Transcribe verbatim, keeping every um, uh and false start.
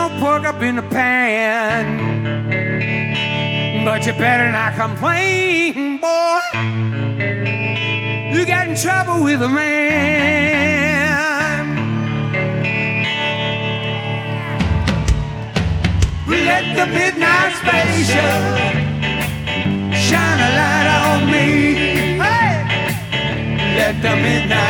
no pork up in the pan, but you better not complain, boy. You got in trouble with a man. Let the midnight spaceship shine a light on me. Hey! Let the midnight